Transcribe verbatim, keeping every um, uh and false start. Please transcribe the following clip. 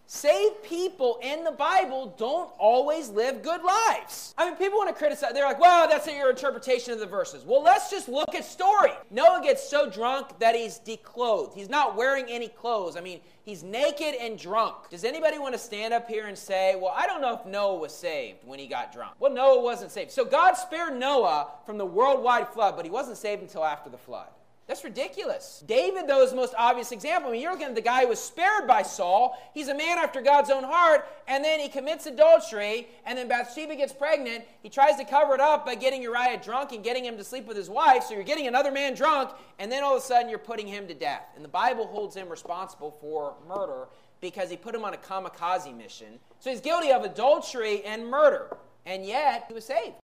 Saved people in the Bible don't always live good lives. I mean, people want to criticize. They're like, well, that's your interpretation of the verses. Well, let's just look at story. Noah gets so drunk that he's declothed. He's not wearing any clothes. I mean, he's naked and drunk. Does anybody want to stand up here and say, well, I don't know if Noah was saved when he got drunk? Well, Noah wasn't saved. So God spared Noah from the worldwide flood, but he wasn't saved until after the flood. That's ridiculous. David, though, is the most obvious example. I mean, you're looking at the guy who was spared by Saul. He's a man after God's own heart, and then he commits adultery, and then Bathsheba gets pregnant. He tries to cover it up by getting Uriah drunk and getting him to sleep with his wife, so you're getting another man drunk, and then all of a sudden you're putting him to death. And the Bible holds him responsible for murder because he put him on a kamikaze mission. So he's guilty of adultery and murder, and yet he was saved.